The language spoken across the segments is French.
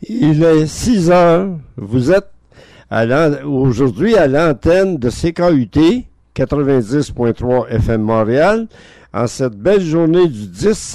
Il est 6 heures. Vous êtes aujourd'hui à l'antenne de CKUT 90.3 FM Montréal en cette belle journée du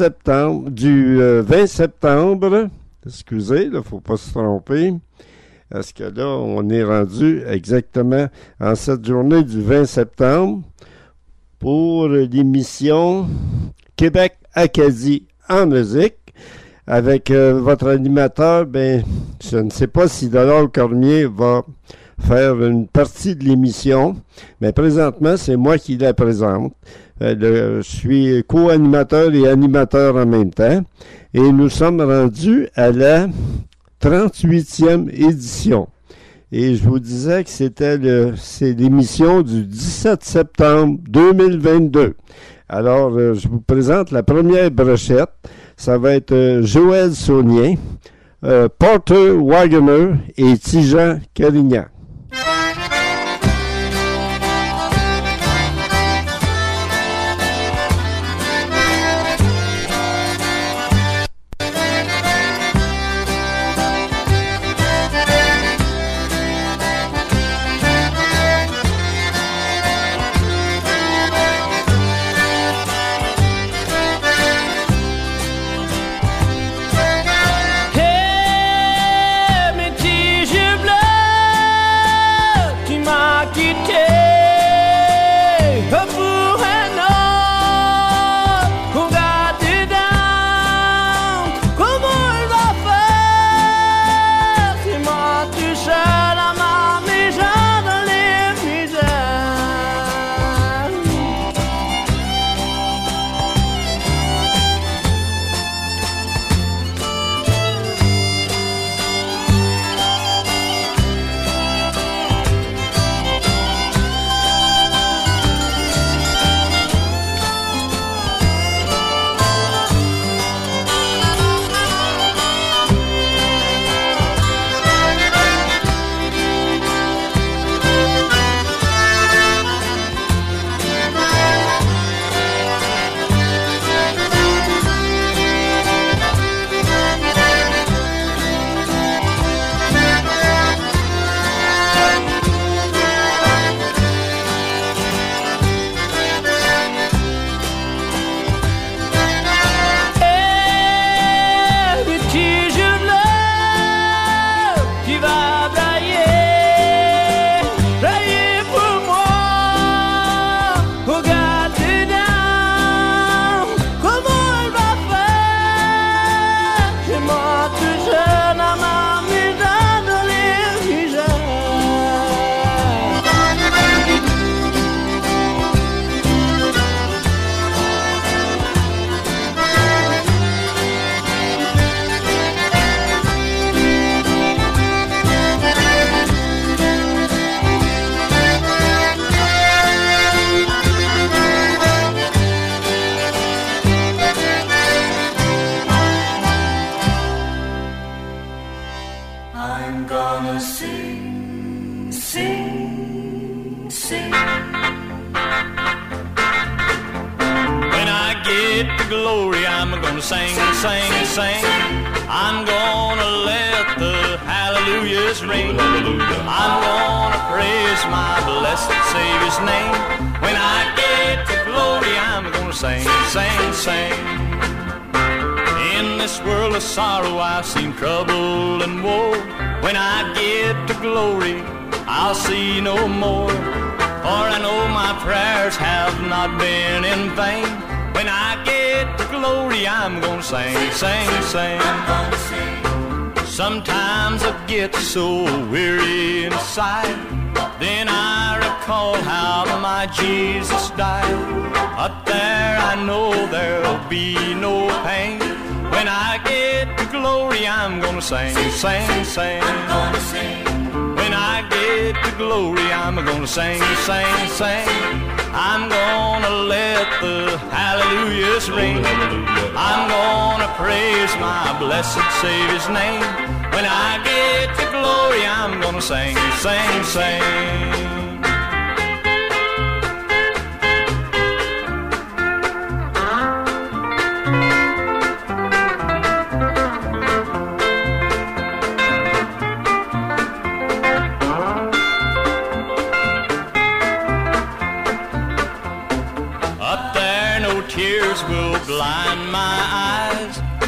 20 septembre. Excusez, il ne faut pas se tromper. Parce que là, on est rendu exactement en cette journée du 20 septembre pour l'émission Québec-Acadie en musique. Avec votre animateur, je ne sais pas si Dolores Cormier va faire une partie de l'émission, mais présentement, c'est moi qui la présente. Je suis co-animateur et animateur en même temps. Et nous sommes rendus à la 38e édition. Et je vous disais que c'est l'émission du 17 septembre 2022. Alors, je vous présente la première brochette. Ça va être Joël Saunier, Porter Wagoner et Tijan Carignan. Sometimes I get so weary inside, then I recall how my Jesus died. Up there I know there'll be no pain. When I get to glory I'm gonna sing, sing, sing. When I get to glory I'm gonna sing, sing, sing. I'm gonna let the hallelujahs ring. I'm gonna praise my blessed Savior's name. When I get to glory, I'm gonna sing, sing, sing.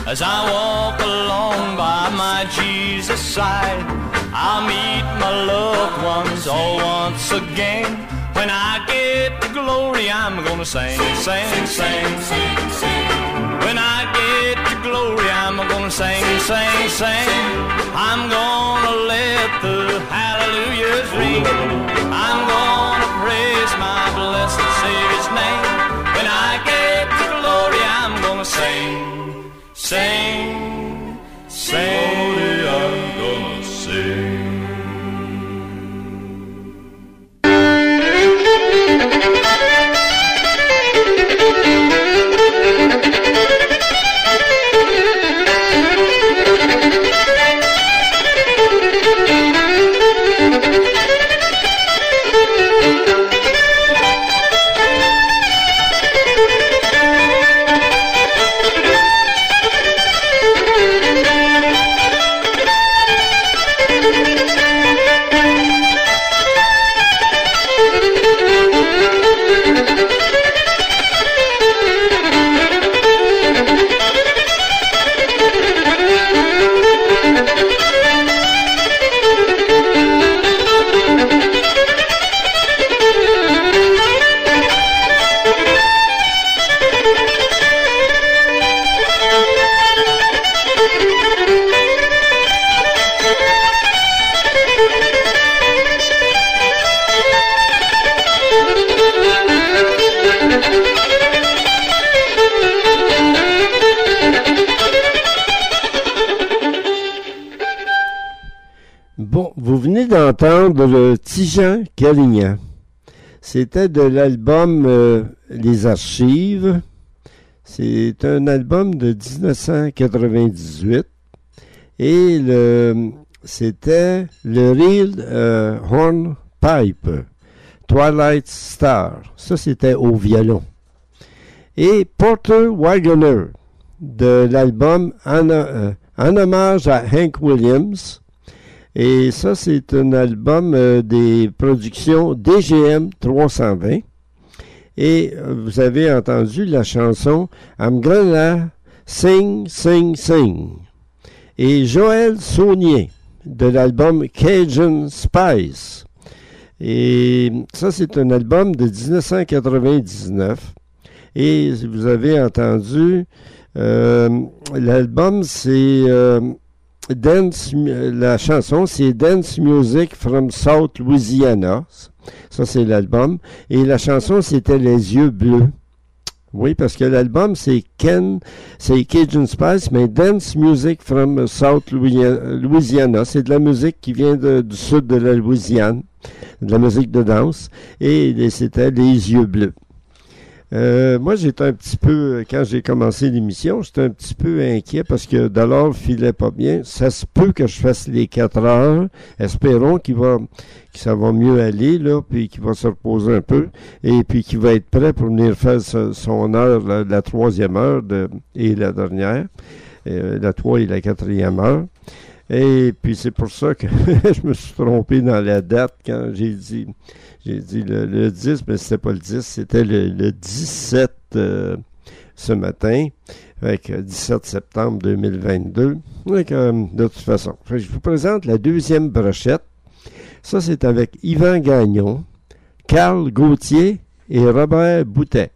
As I walk along by my Jesus' side, I'll meet my loved ones all once again. When I get to glory, I'm gonna sing, sing, sing, sing, sing. When I get to glory, I'm gonna sing, sing, sing. I'm gonna let the hallelujahs ring. I'm gonna praise my blessed Savior's name. When I get to glory, I'm gonna sing, sing, sing. I'm gonna sing. D'entendre le Tijan Carignan. C'était de l'album Les Archives. C'est un album de 1998 et c'était le Real Hornpipe, Twilight Star. Ça, c'était au violon. Et Porter Wagoner de l'album en hommage à Hank Williams. Et ça, c'est un album des productions DGM 320. Et vous avez entendu la chanson I'm Gonna Sing, Sing, Sing. Et Joël Saunier de l'album Cajun Spice. Et ça, c'est un album de 1999. Et vous avez entendu, l'album, c'est... la chanson, c'est Dance Music from South Louisiana. Ça, c'est l'album. Et la chanson, c'était Les Yeux Bleus. Oui, parce que l'album, c'est Cajun Spice, mais Dance Music from South Louisiana. C'est de la musique qui vient du sud de la Louisiane, de la musique de danse. Et c'était Les Yeux Bleus. Moi, j'étais un petit peu, quand j'ai commencé l'émission, j'étais un petit peu inquiet parce que Dollar filait pas bien. Ça se peut que je fasse les 4 heures. Espérons que ça va mieux aller, là, puis qu'il va se reposer un peu, et puis qu'il va être prêt pour venir faire son heure, la 3e heure et la dernière, la 3 et la 4e heure. Et puis c'est pour ça que je me suis trompé dans la date quand j'ai dit le 10, mais c'était pas le 10, c'était le 17 ce matin, avec 17 septembre 2022. Donc, de toute façon, je vous présente la deuxième brochette. Ça, c'est avec Yvan Gagnon, Carl Gauthier et Robert Boutet.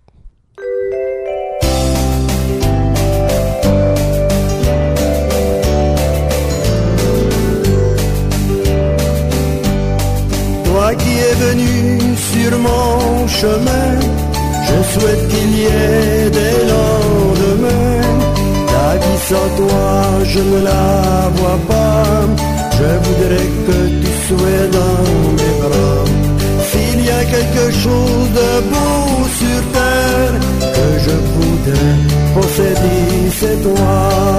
Toi qui es venu sur mon chemin, je souhaite qu'il y ait des lendemains. Ta vie sans toi, je ne la vois pas. Je voudrais que tu sois dans mes bras. S'il y a quelque chose de beau sur terre que je voudrais posséder, c'est toi.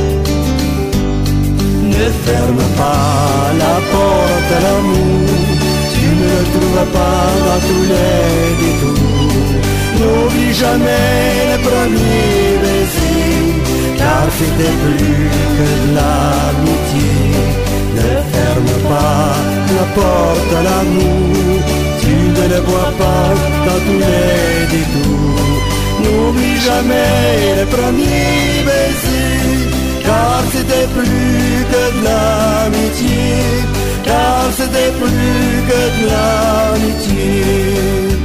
Ne ferme pas la porte à l'amour, tu ne le trouveras pas dans tous les détours. N'oublie jamais le premier baiser, car c'était plus que de l'amitié. Ne ferme pas la porte à l'amour, tu ne le vois pas dans tous les détours. N'oublie jamais le premier baiser, car c'était plus que de l'amitié, car c'était plus que de l'amitié.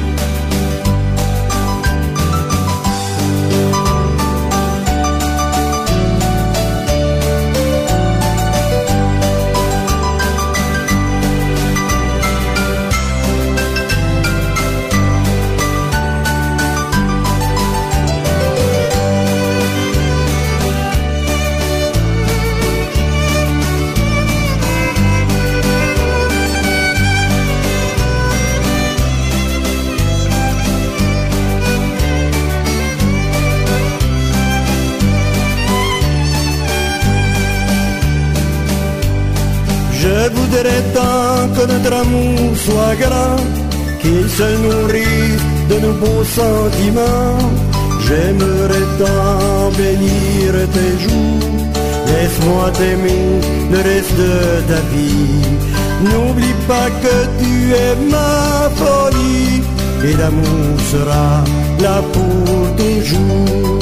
Je voudrais tant que notre amour soit grand, qu'il se nourrisse de nos beaux sentiments. J'aimerais tant bénir tes jours, laisse-moi t'aimer le reste de ta vie. N'oublie pas que tu es ma folie, et l'amour sera là pour toujours.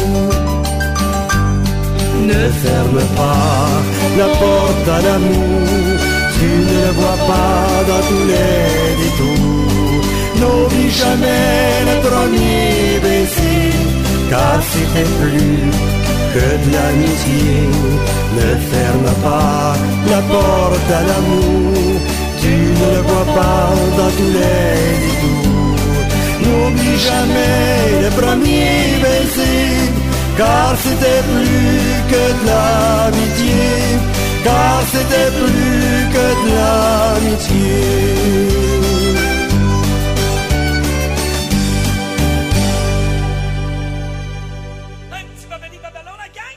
Ne ferme pas la porte à l'amour, tu ne le vois pas dans tous les détours. N'oublie jamais le premier baiser, car c'était plus que de l'amitié. Ne ferme pas la porte à l'amour, tu ne le vois pas dans tous les détours. N'oublie jamais le premier baiser, car c'était plus que de l'amitié, car c'était plus que de l'amitié. Un petit babali babalon, la gang!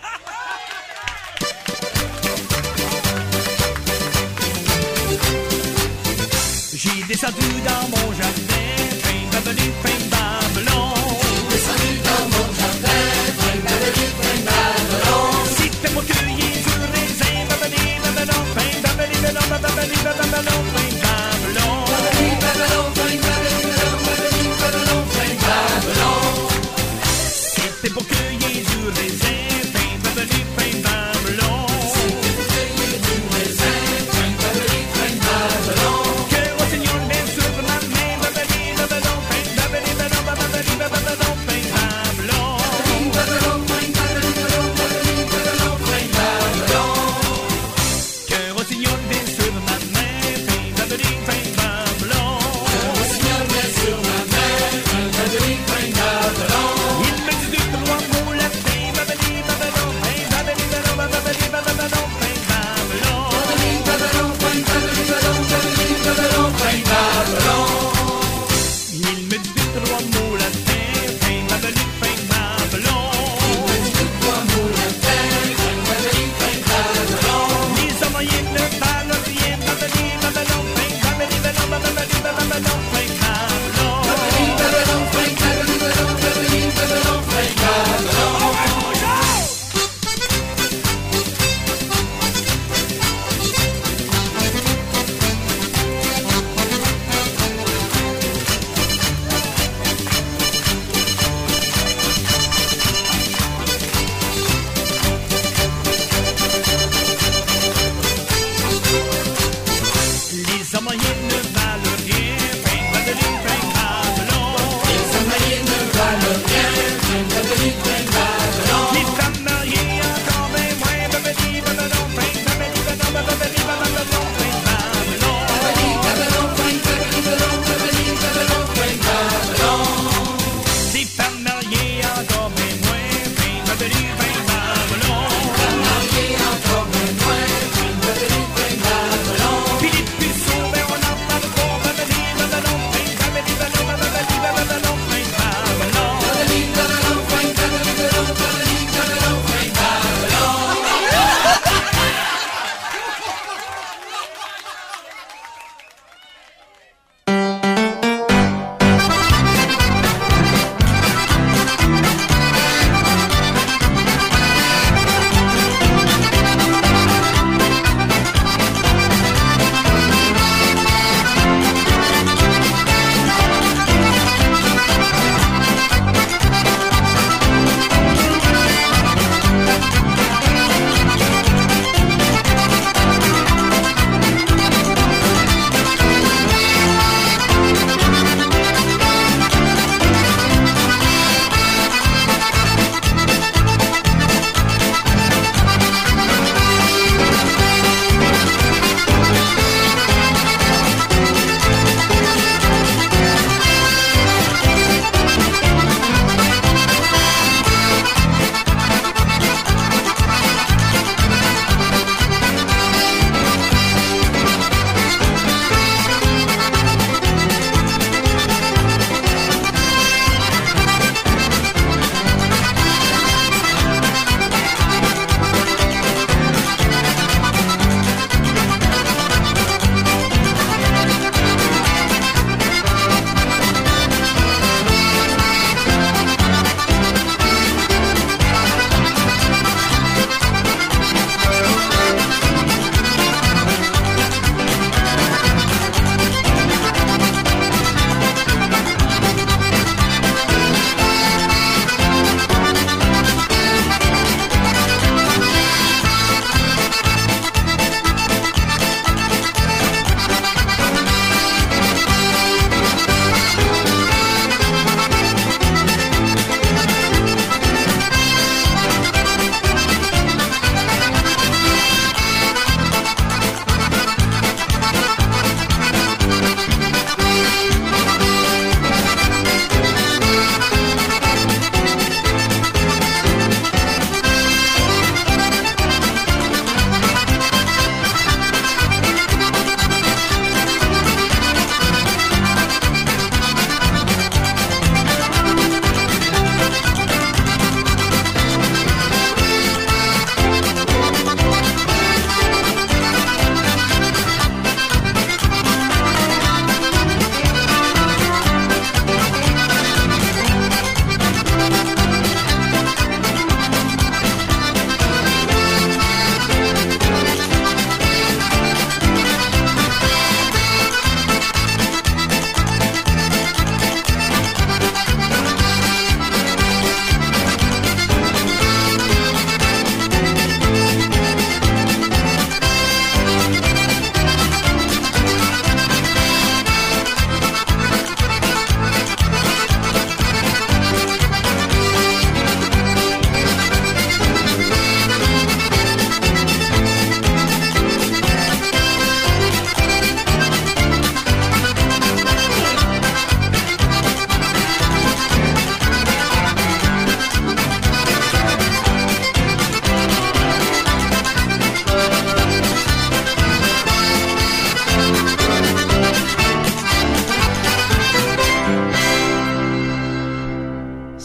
J'ai descendu dans mon jardin, fin babali, fin babelon. J'ai descendu dans mon jardin, fin babali, fin babelon. Si t'es pour cueillir du raisin, babali, babelon, fin babali, babelon, babali, babelon, fin babelon. Babali, babelon, fin babali, babelon, babali, babelon, fin babelon. Si t'es pour cueillir du raisin, fin babali, fin babelon. Si t'es pour cueillir du raisin, fin babali, fin babelon. Que au Seigneur met sur ma main,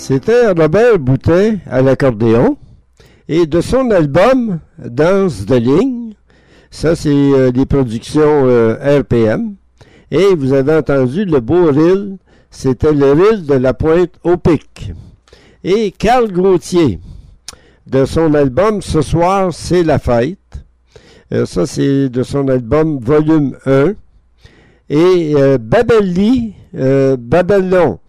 C'était Robert Boutin à l'accordéon. Et de son album Danse de ligne, ça c'est des productions RPM. Et vous avez entendu le beau reel, c'était le reel de la Pointe au Pic. Et Carl Gauthier, de son album Ce soir c'est la fête. Ça c'est de son album Volume 1. Et Babeli Babylon,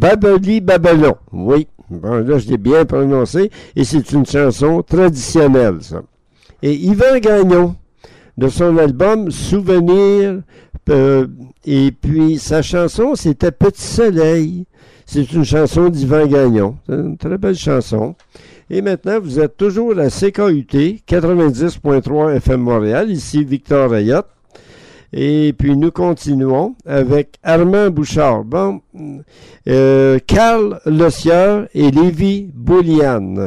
oui. Bon, là, je l'ai bien prononcé, et c'est une chanson traditionnelle, ça. Et Yvan Gagnon, de son album Souvenir, et puis sa chanson, c'était Petit Soleil. C'est une chanson d'Yvan Gagnon. C'est une très belle chanson. Et maintenant, vous êtes toujours à CKUT, 90.3 FM Montréal, ici Victor Ayotte. Et puis, nous continuons avec Armand Bouchard. Bon, Carl Lossieur et Lévi Bouliane.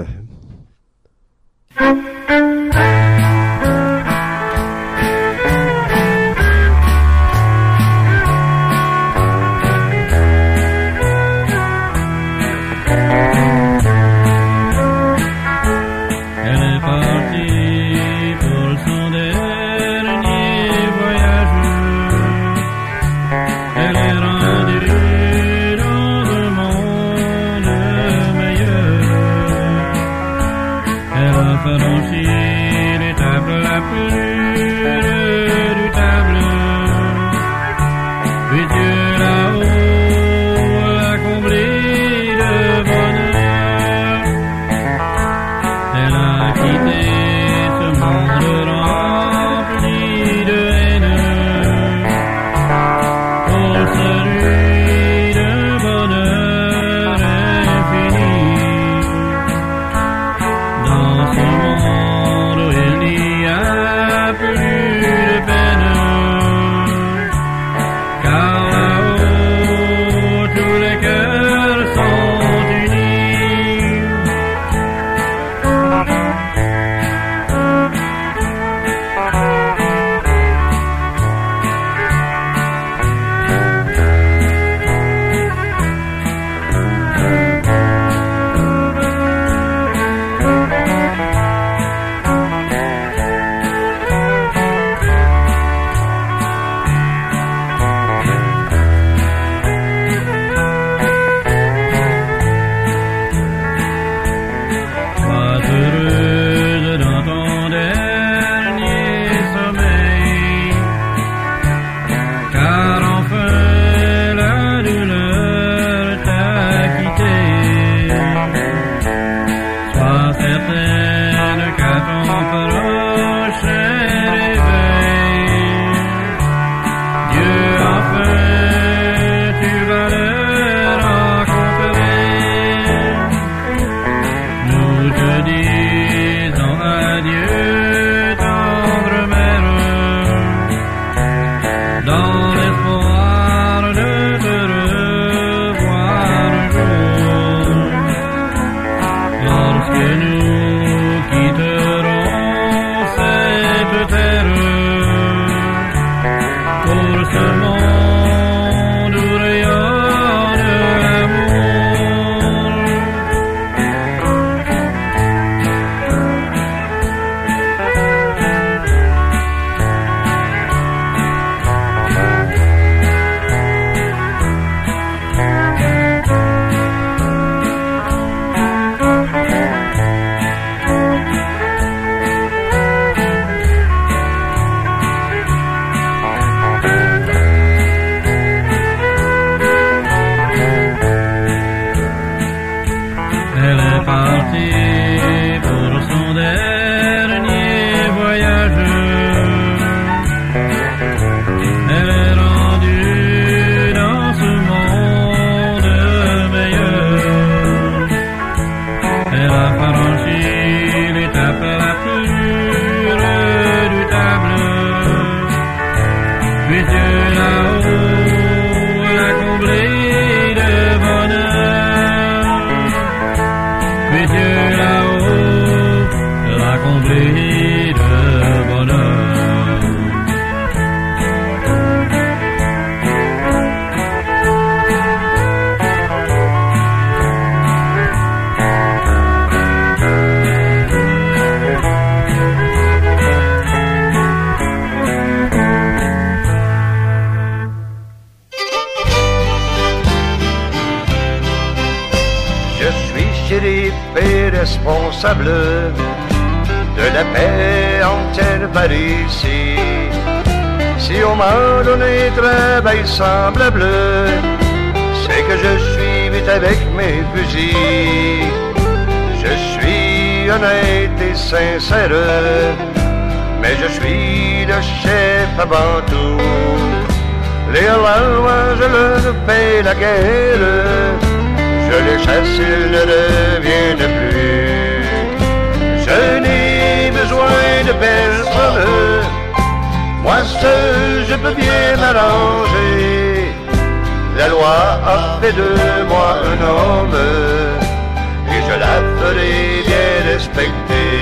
responsable de la paix entière par ici. Si on m'a donné travail semblable, c'est que je suis vite avec mes fusils. Je suis honnête et sincère, mais je suis le chef avant tout. Les lois, je leur paie la guerre, je les chasse, ils ne reviennent plus. Je n'ai besoin de personne, moi seul je peux bien m'arranger. La loi a fait de moi un homme, et je la ferai bien respecter.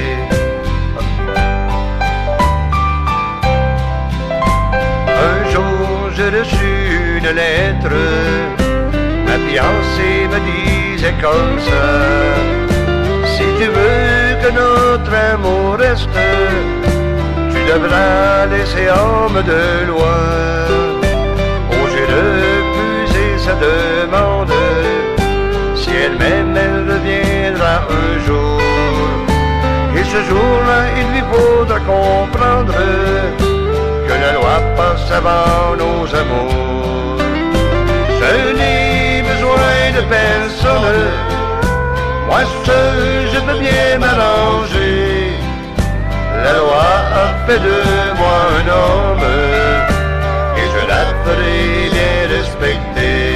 Un jour j'ai reçu une lettre, ma fiancée me disait comme ça: si tu veux que notre amour reste, tu devras laisser homme de loi. Oh, j'ai refusé sa demande, si elle m'aime, elle reviendra un jour. Et ce jour-là, il lui faudra comprendre que la loi passe avant nos amours. Je n'ai besoin de personne, moi seul je peux bien m'arranger. La loi a fait de moi un homme, et je la ferai bien respecter.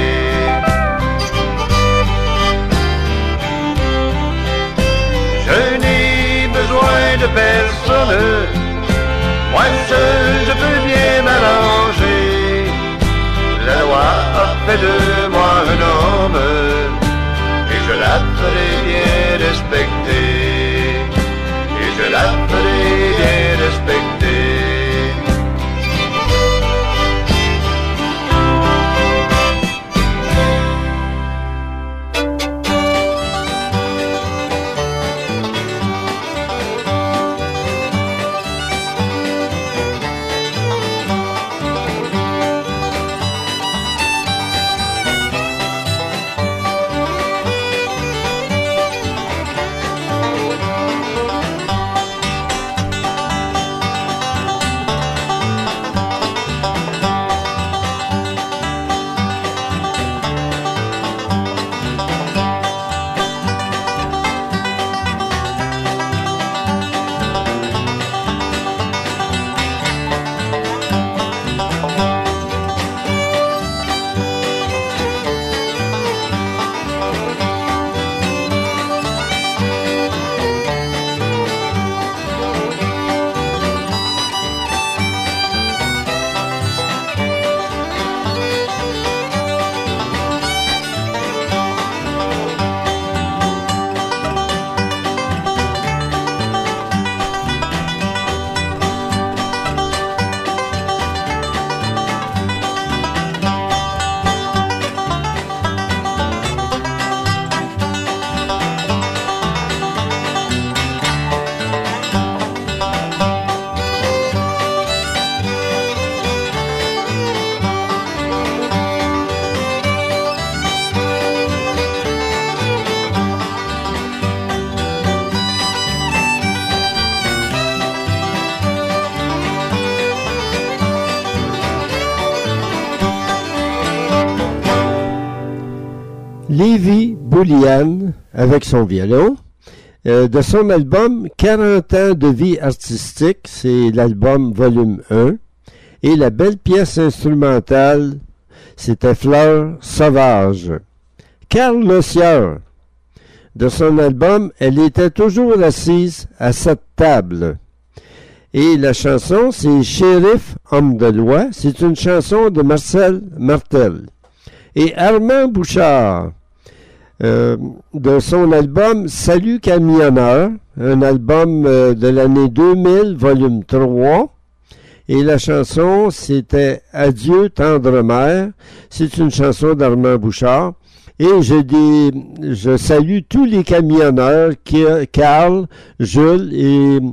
Je n'ai besoin de personne, moi seul je peux bien m'arranger. La loi a fait de moi un homme, et je la ferai bien respecter. Et je la ferai bien respecter. Lévi Boulian avec son violon, de son album 40 ans de vie artistique, c'est l'album volume 1, et la belle pièce instrumentale, c'était Fleurs sauvages. Carl Lossieur, de son album Elle était toujours assise à cette table. Et la chanson, c'est Shérif, homme de loi, c'est une chanson de Marcel Martel. Et Armand Bouchard, de son album Salut camionneur, un album de l'année 2000, volume 3. Et la chanson, c'était Adieu tendre mère. C'est une chanson d'Armand Bouchard. Et je salue tous les camionneurs, Carl, Gilles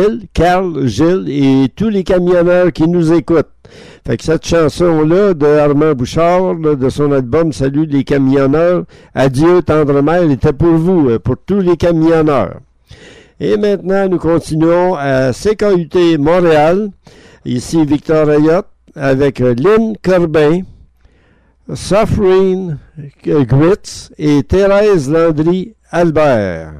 et tous les camionneurs qui nous écoutent. Fait que cette chanson-là de Armand Bouchard, là, de son album Salut les camionneurs, Adieu tendre mère, était pour vous, pour tous les camionneurs. Et maintenant, nous continuons à CKUT Montréal. Ici Victor Ayotte avec Lynn Corbin, Safrine Gritz et Thérèse Landry-Albert.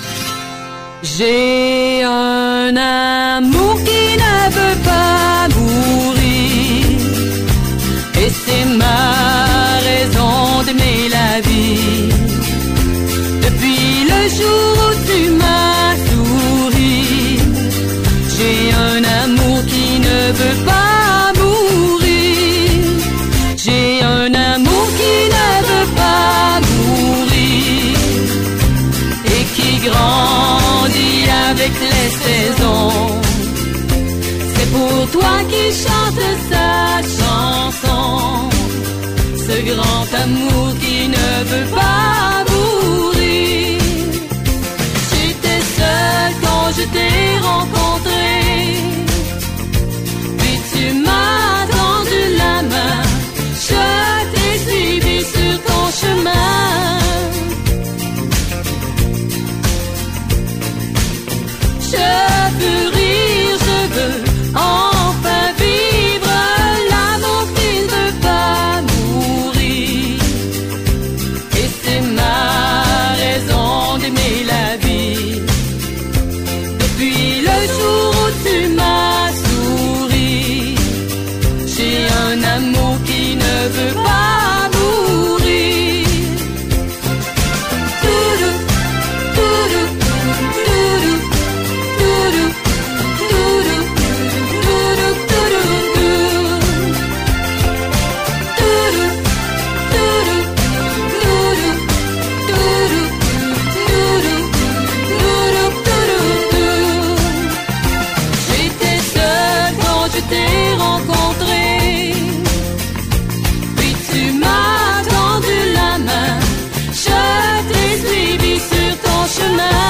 J'ai un amour qui ne veut pas mourir, et c'est ma raison d'aimer la vie. Depuis le jour où tu m'as souri, j'ai un amour qui ne veut pas mourir. J'ai un amour qui ne veut pas mourir et qui grandit avec les saisons. C'est pour toi qui chante cette chanson, ce grand amour qui ne veut pas mourir. J'étais seule quand je t'ai rencontré, puis tu m'as tendu la main. Je t'ai suivi sur ton chemin. Je veux rire, je veux enfin vivre l'amour qui ne veut pas mourir. Et c'est ma raison d'aimer la vie. Depuis le jour où tu m'as souri, j'ai un amour qui ne veut pas mourir. Toudou, toudou, toudou, toudou, toudou, toudou, toudou, toudou, toudou, toudou, toudou, toudou. J'étais seule quand je t'ai rencontré, puis tu m'as tendu la main. Je t'ai suivi sur ton chemin.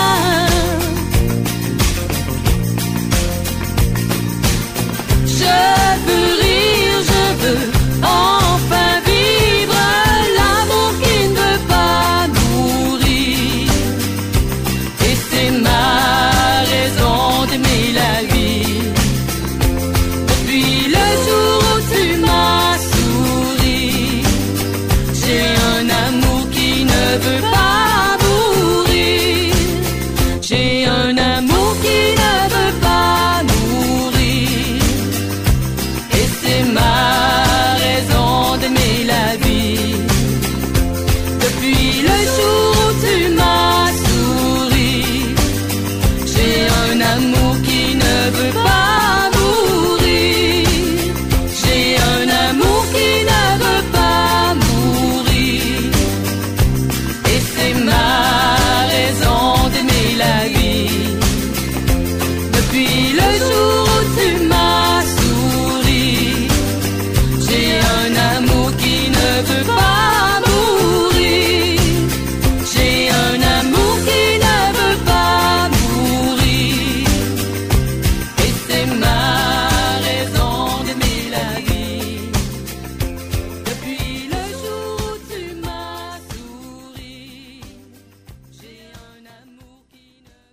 Je veux rire, je veux enfin vivre l'amour qui ne veut pas mourir. Et c'est ma raison d'aimer la vie. Depuis le jour où tu m'as souri, j'ai un amour qui ne veut pas mourir. J'ai un amour qui ne veut pas mourir. Et c'est ma raison d'aimer la vie. Depuis le jour où tu m'as souri, j'ai un amour qui ne veut pas mourir. J'ai un amour qui ne veut pas mourir. Et c'est ma raison d'aimer la vie. Depuis le jour où tu m'as souri, j'ai un amour qui ne veut pas mourir. J'ai un amour qui ne veut pas mourir. Et c'est ma raison d'aimer la vie. Depuis le jour où tu m'as souri, j'ai un amour qui ne veut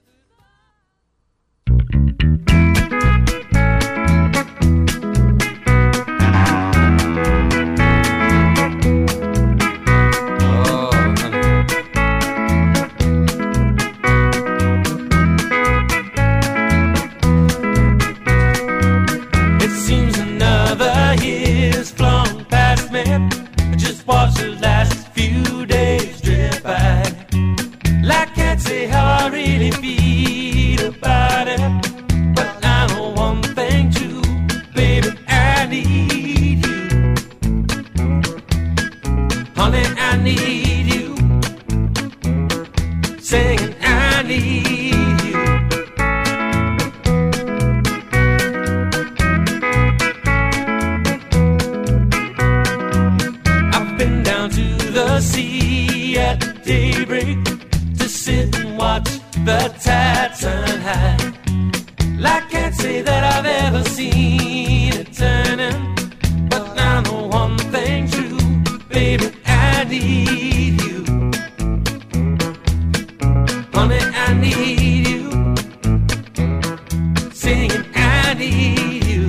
It seems another year's flown past me. I just watched the last few days drift by. Like I can't say how I really feel about it, but I know one thing true, baby, I need you. Honey, I need you. Singing, I need you. the tides turn high. I can't say that I've ever seen it turning, but I know one thing true, baby, I need you. Honey, I need you. Singing, I need you.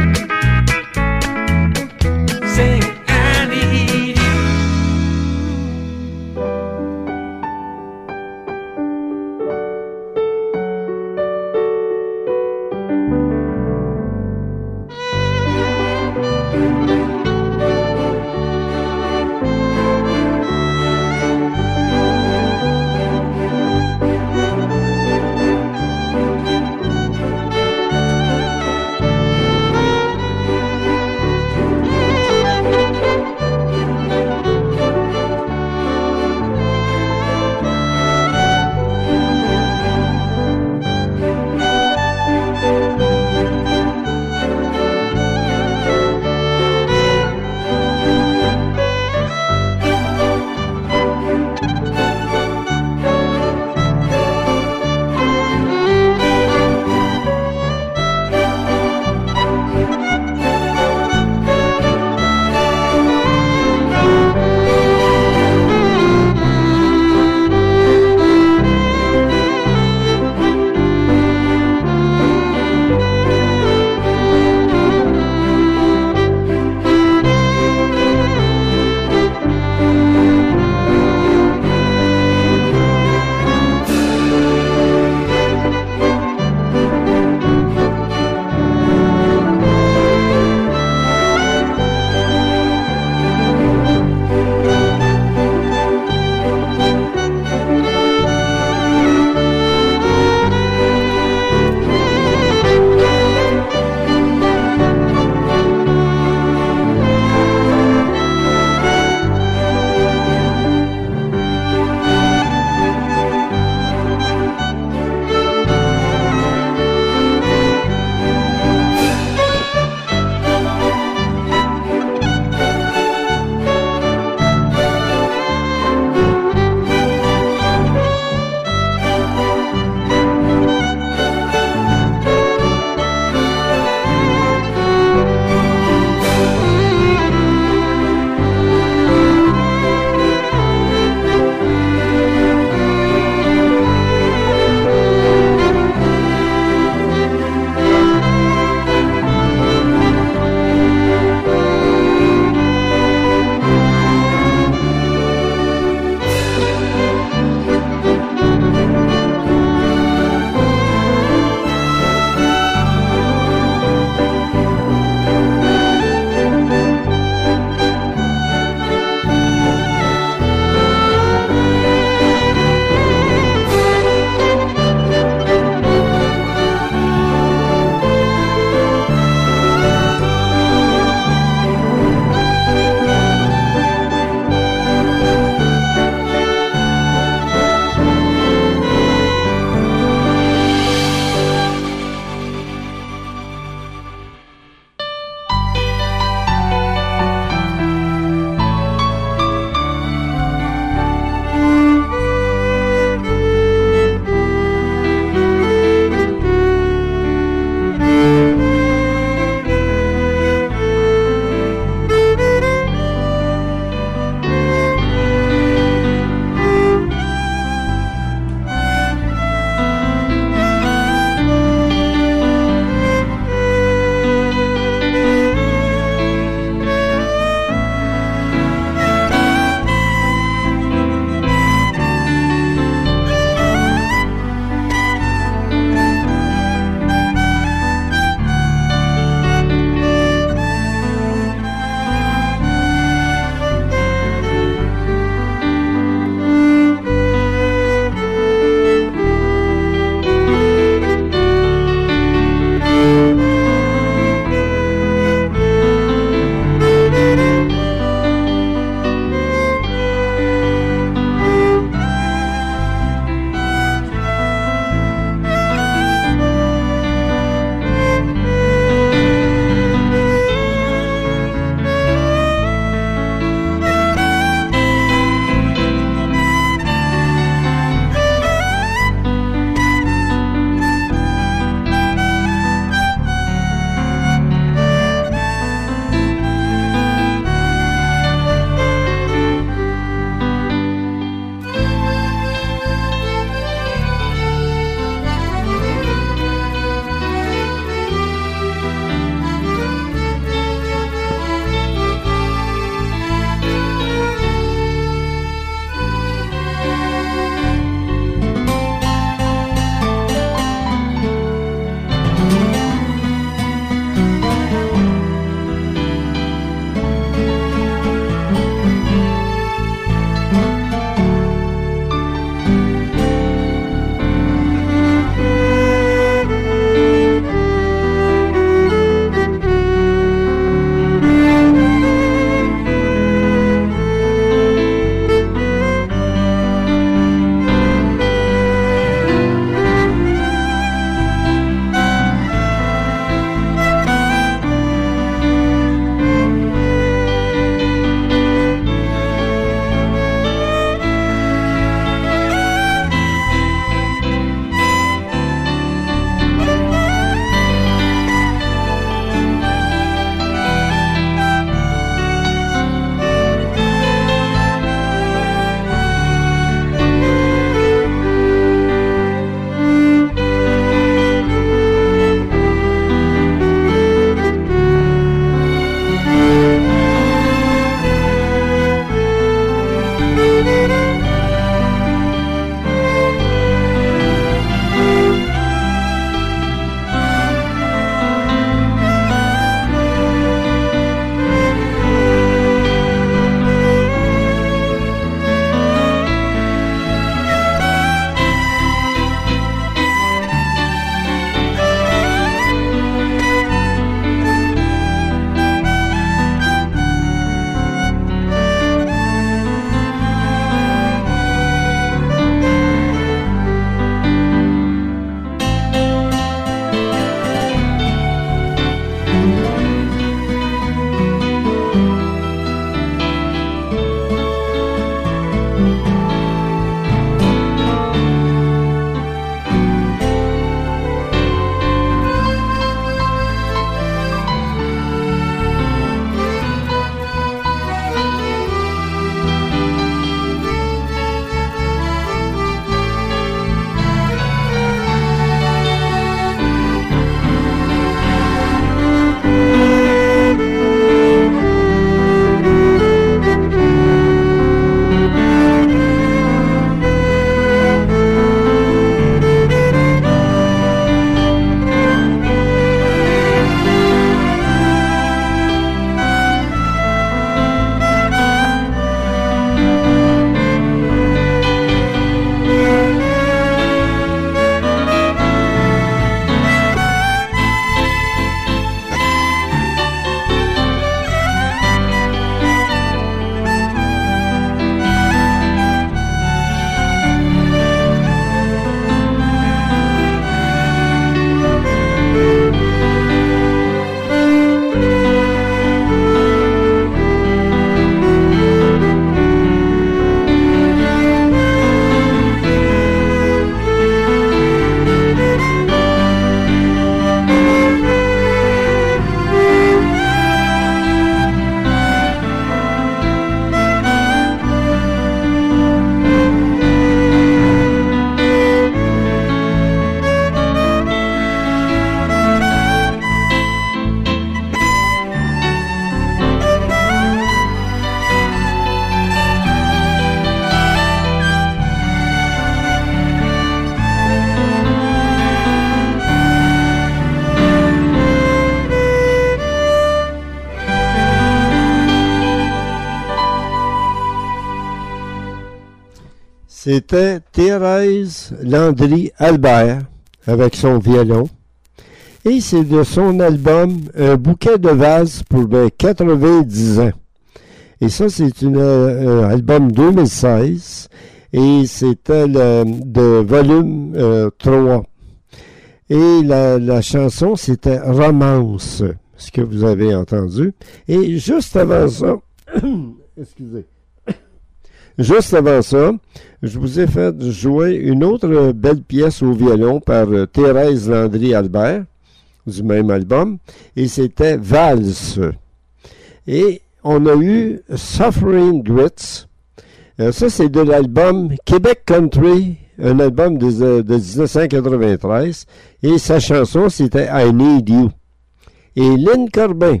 c'était Thérèse Landry-Albert avec son violon. Et c'est de son album Un bouquet de vases pour 90 ans. Et ça, c'est un album 2016. Et c'était de volume 3. Et la chanson, c'était Romance, ce que vous avez entendu. Et juste avant ça, excusez, juste avant ça, je vous ai fait jouer une autre belle pièce au violon par Thérèse Landry-Albert, du même album, et c'était Valse. Et on a eu Suffering Grits. Ça, c'est de l'album Québec Country, un album de 1993, et sa chanson, c'était I Need You. Et Lynn Corbin,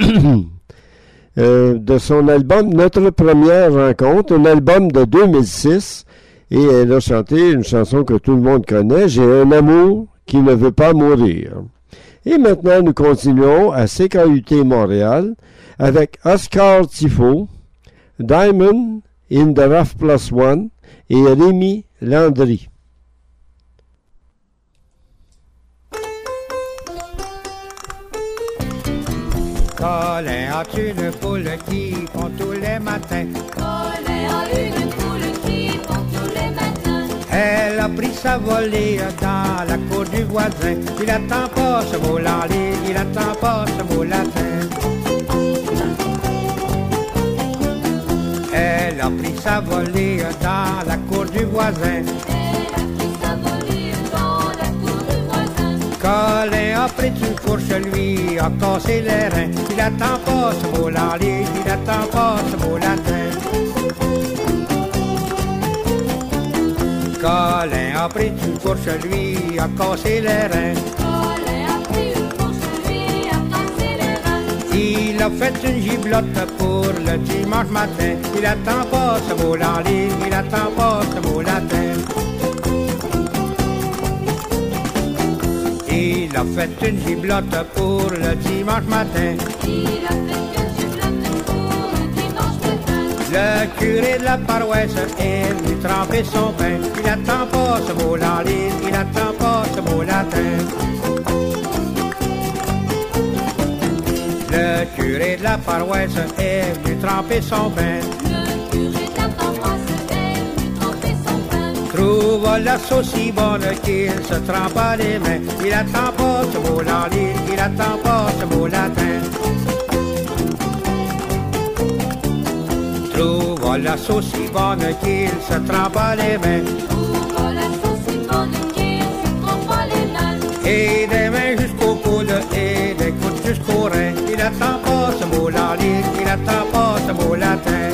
de son album Notre Première Rencontre, un album de 2006, et elle a chanté une chanson que tout le monde connaît, J'ai un amour qui ne veut pas mourir. Et maintenant, nous continuons à CKUT Montréal avec Oscar Tifo, Diamond in the Rough Plus One et Rémi Landry. Colin, as-tu une poule qui pond tous les matins? Colin a une poule qui pond tous les matins. Elle a pris sa volée dans la cour du voisin. Il attend pas ce mot l'enlé, il attend pas ce mot latin. Elle a pris sa volée dans la cour du voisin. Elle a pris sa volée dans la cour du voisin. Colin a pris une fourche, lui a cassé les reins. Il attend pas ce mot l'enlé, il attend pas ce mot latin. Colin a pris une fourche, lui a cassé les reins. Colin a pris une fourche, lui a cassé les reins. Il a fait une giblotte pour le dimanche matin. Il attend pas ce mot l'enlé, il attend pas ce mot latin. Il a fait une giblotte pour le dimanche matin. Il a fait une giblotte pour le dimanche matin. Le curé de la paroisse est venu tremper son pain. Il attend pas ce mot l'enlé, il attend pas ce mot latin. Le curé de la paroisse est venu tremper son pain. Le curé de la paroisse est venu tremper son pain. Trouve la sauce si bonne qu'il se trempe à les mains. Il attend pas ce mot l'enlé, il attend pas ce mot latin. Trouve la sauce si bonne qu'il se trempe à les mains. Trouve la sauce si bonne qu'il se trempe à les mains. Et des mains jusqu'au coude et des coudes jusqu'au rein. Il attend pas ce mot l'enlé, il attend pas ce mot latin.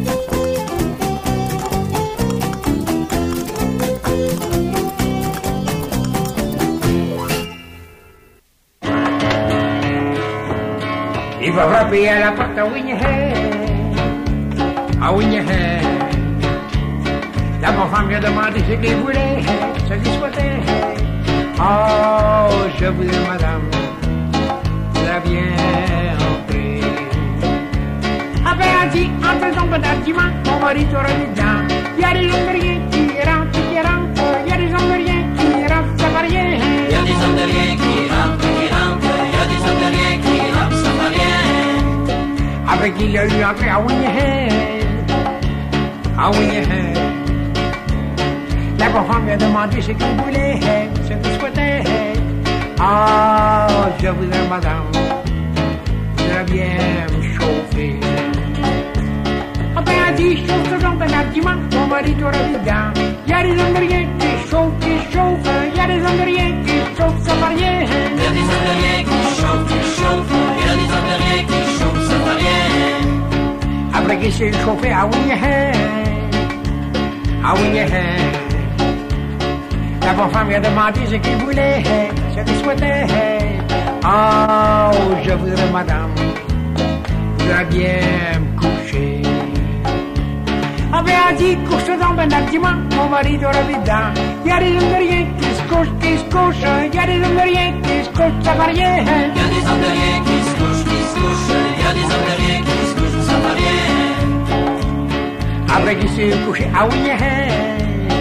Il va frapper à la porte à Winnehead. À Winnehead. La bonne femme vient demander ce qu'il voulait, ce qu'il souhaitait. Oh, je voudrais, madame, la bien entrée. Ah ben, elle dit, en faisant pas d'argument, mon mari t'aura mis dedans. Il y a des hommes de rien qui rentrent, il y a des hommes de rien qui rentrent, ça va rien. Il y a des hommes de rien qui rentrent, il y a des hommes de rien qui rentrent, ça va rien. Avec il a eu entré à Winnehead. À Winnehead. La bonne femme vient demander ce qu'il voulait, ce qu'il souhaitait. Ah, je voudrais, madame, je viens me chauffer. Ah ben, elle dit, chauffe ce genre d'argument, mon mari t'aura mis dedans. Il y a des hommes de rien qui chauffent, il y a des hommes de rien qui chauffent, ça va rien. Il y a des hommes de rien qui chauffent, il y a des hommes de rien qui chauffent, ça va rien. Après qu'il s'est chauffé à Winnehead, à Winnehead. La bonne femme vient demander ce qu'il voulait, ce qu'il souhaitait. Oh, je voudrais, madame, je voudrais bien me coucher. Ah ben, elle dit, couche-toi dans ben argument, mon mari t'aura mis dedans. Il y a des hommes de rien qui se couchent, il y a des hommes de rien qui se couchent, ça va rien. Il y a des hommes de rien qui se couchent, il y a des hommes de rien qui se couchent, ça va rien. Après qu'il s'est couché à Winnehead,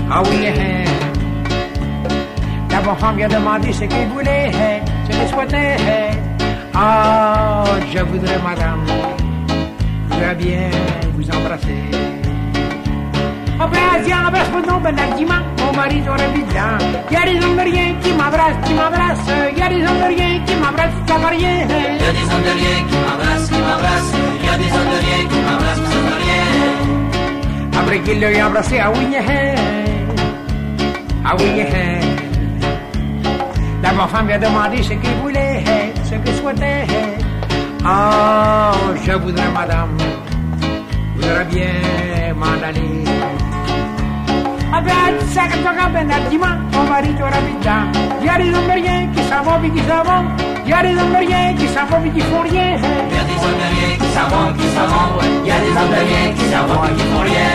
Ah oui, la bonne femme lui a demandé ce qu'il voulait, ce qu'il souhaitait. Ah, je voudrais, madame, je voudrais bien vous embrasser. Oh ben, Asia, embrasse-moi donc, Bernardiment, mon mari t'aurait mis dedans. Y'a des hommes de rien qui m'embrassent, qui m'embrassent. Y'a des hommes de rien qui m'embrassent, ça va rien. Y'a des hommes de rien qui m'embrassent, qui m'embrassent. Y'a des hommes de rien qui m'embrassent, ça va rien. Après qu'il l'ait embrassé, ah oui, ah oui, la bonne femme lui a demandé ce qu'il voulait, ce qu'il souhaitait. Ah, je voudrais, madame, je voudrais bien m'en aller. Ah ben, ça que tu as Bernardiment, mon mari t'aura mis dedans. Y'a des hommes de rien qui s'en vont puis qui s'en vont. Y'a des hommes de rien qui s'en vont puis qui font rien. Y'a des hommes de rien qui s'en vont, qui s'en vont. Y'a des hommes de rien qui s'en vont et qui font rien.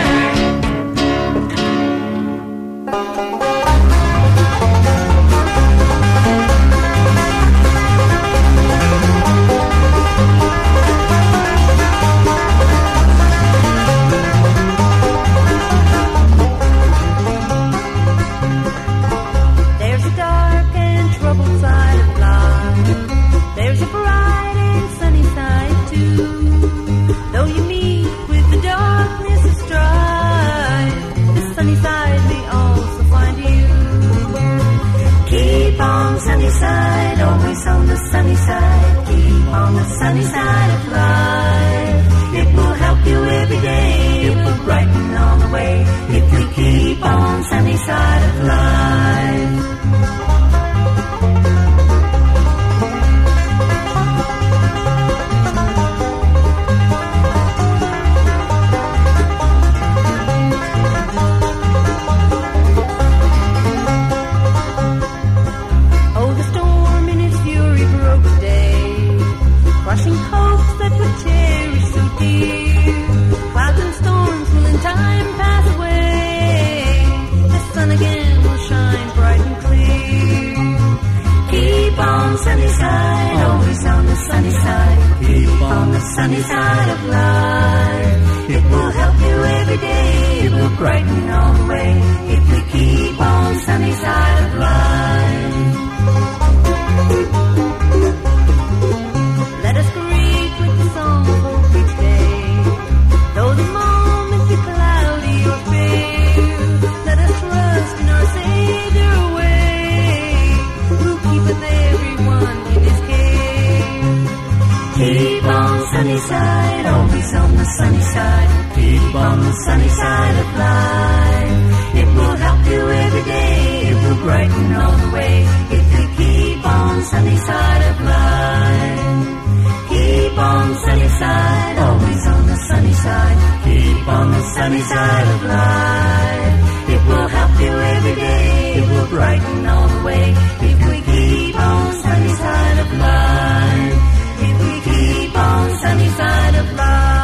Sunny side of life. It will help you every day. It will brighten all the way if we keep on sunny side of life. Sunny side of life. It will help you every day. It will brighten all the way if we keep on sunny side of life. Let us greet with the song of hope each day. Though the moment be cloudy or fair, let us trust in our Savior way, who keepeth everyone in his care. Keep on sunny side, always on the sunny side. Keep on the sunny side of life. It will help you every day. It will brighten all the way if you keep on sunny side of life. Keep on sunny side, always on the sunny side. Keep on the sunny side of life. It will help you every day. It will brighten all the way if we keep on sunny side of life. If we keep on sunny side of life.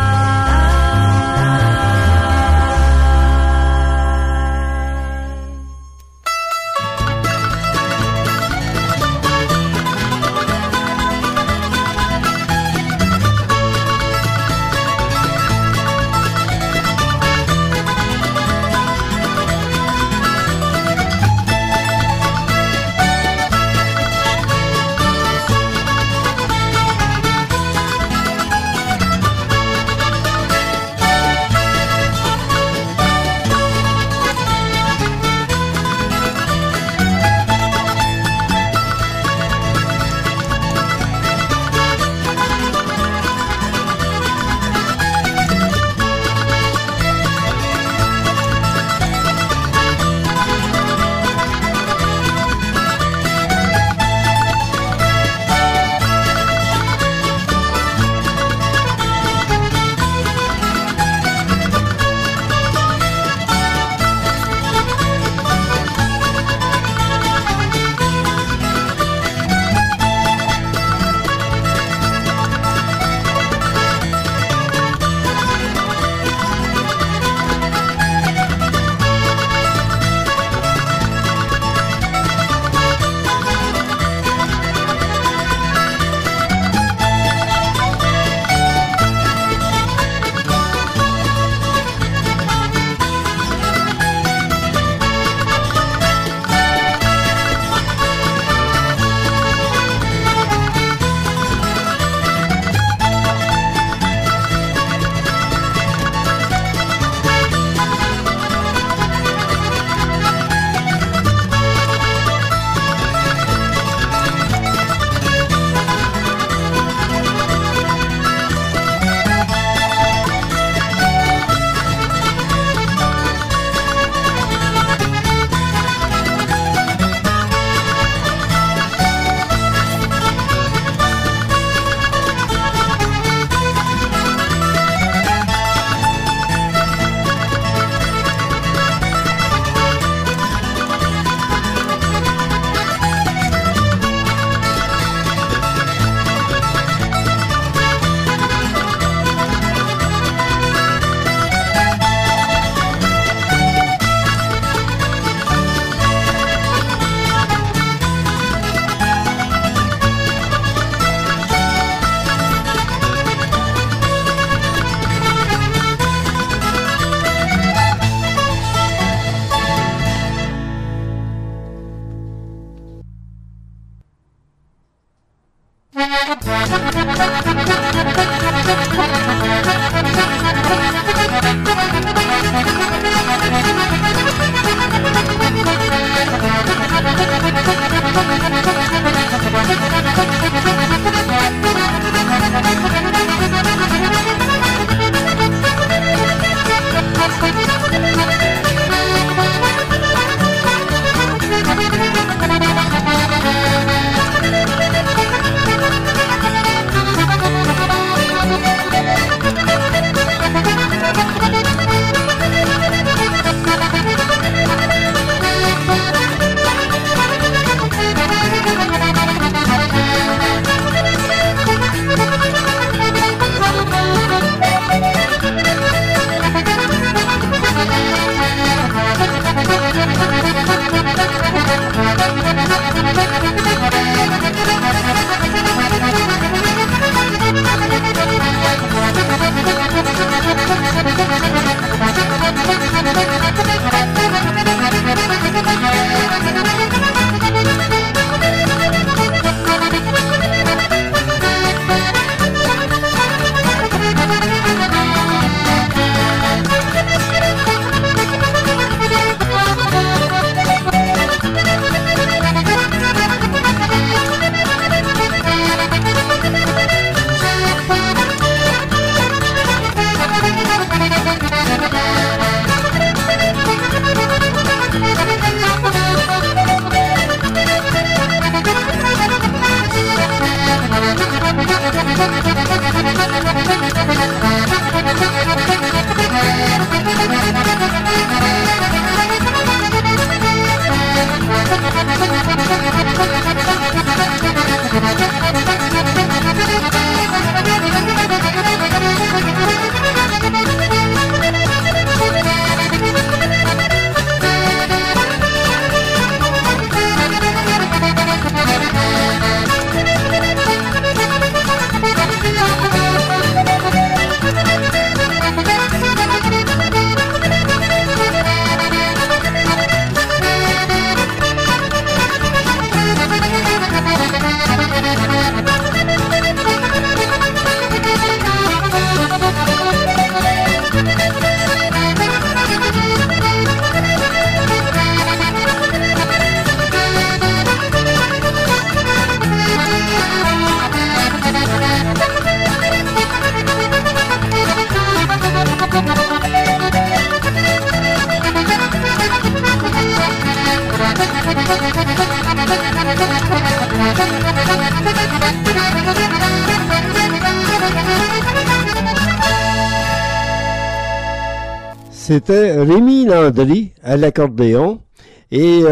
C'était Rémi Landry à l'accordéon. Et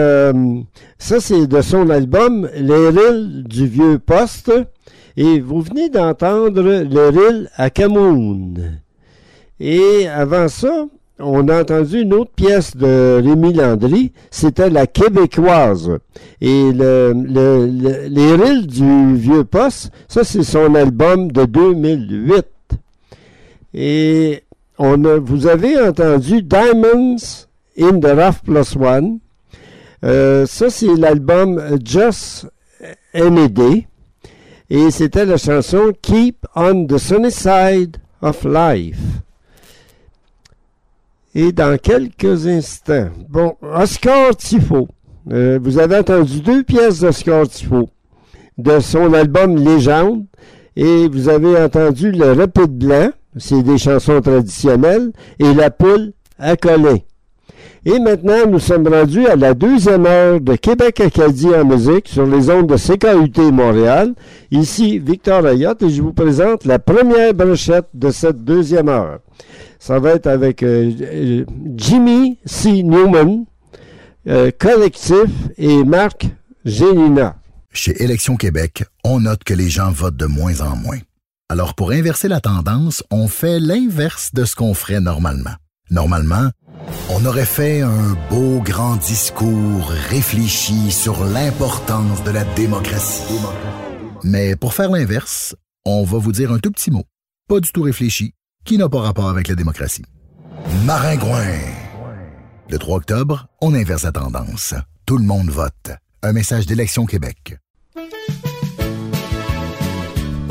ça, c'est de son album Les Rilles du Vieux Poste. Et vous venez d'entendre Le Rille à Camoun. Et avant ça, on a entendu une autre pièce de Rémi Landry. C'était La Québécoise. Et Les Rilles du Vieux Poste, ça, c'est son album de 2008. Et vous avez entendu Diamonds in the Rough Plus One. Ça, c'est l'album Just Any Day. Et c'était la chanson Keep on the Sunny Side of Life. Et dans quelques instants, bon, Oscar Tifo. Vous avez entendu 2 pièces d'Oscar Tifo de son album Légende. Et vous avez entendu Le Rapide Blanc. C'est des chansons traditionnelles, et La Poule à Colin. Et maintenant, nous sommes rendus à la 2e heure de Québec-Acadie en musique sur les ondes de CKUT Montréal. Ici, Victor Ayotte, et je vous présente la première brochette de cette 2e heure. Ça va être avec Jimmy C. Newman, Collectif et Marc Génina. Chez Élections Québec, on note que les gens votent de moins en moins. Alors, pour inverser la tendance, on fait l'inverse de ce qu'on ferait normalement. Normalement, on aurait fait un beau grand discours réfléchi sur l'importance de la démocratie. Mais pour faire l'inverse, on va vous dire un tout petit mot, pas du tout réfléchi, qui n'a pas rapport avec la démocratie. Maringouin. Le 3 octobre, on inverse la tendance. Tout le monde vote. Un message d'Élections Québec.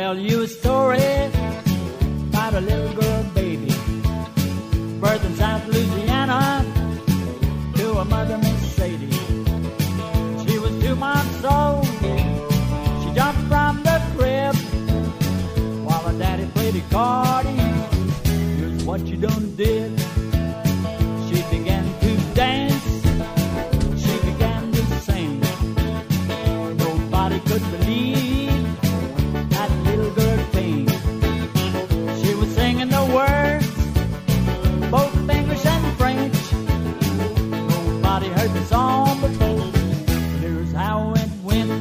tell you a story about a little girl baby, birthed in South Louisiana to a mother, Miss Sadie. She was 2 months old. She jumped from the crib while her daddy played accordion. Here's what she done did. She began to dance. She began to sing. Nobody could believe that little girl thing. She was singing the words, both English and French. Nobody heard the song before. Here's how it went.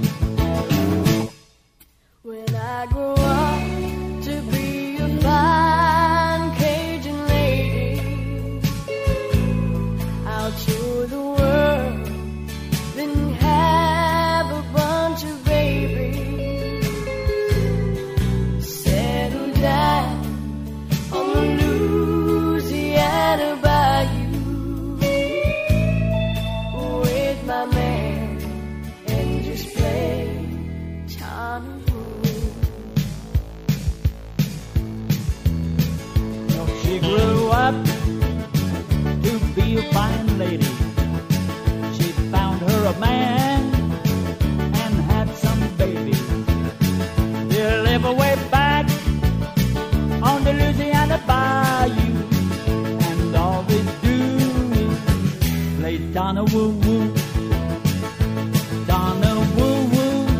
When I grow up to be a fine Cajun lady, I'll tour the world, then have a bunch of babies, settle down on the Louisiana bayou with my man and just play Tommy Boy. She grew up to be a fine lady. She found her a man and had some babies. They live away back on the Louisiana bayou, and all they do is play Donna Woo Woo.